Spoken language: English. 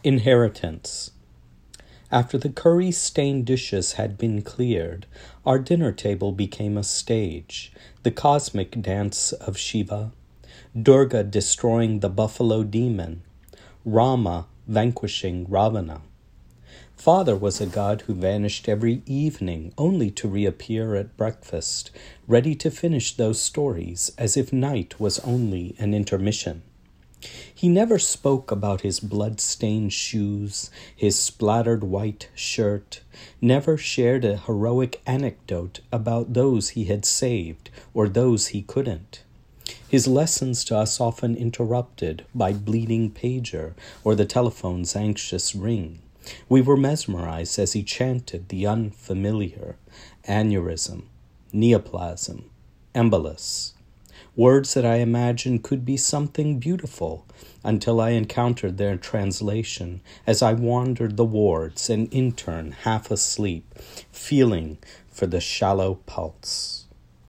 Inheritance. After the curry-stained dishes had been cleared, our dinner table became a stage, the cosmic dance of Shiva, Durga destroying the buffalo demon, Rama vanquishing Ravana. Father was a god who vanished every evening, only to reappear at breakfast, ready to finish those stories as if night was only an intermission. He never spoke about his blood-stained shoes, his splattered white shirt, never shared a heroic anecdote about those he had saved or those he couldn't. His lessons to us often interrupted by bleeding pager or the telephone's anxious ring. We were mesmerized as he chanted the unfamiliar, aneurysm, neoplasm, embolus, words that I imagined could be something beautiful until I encountered their translation as I wandered the wards, an intern half asleep, feeling for the shallow pulse.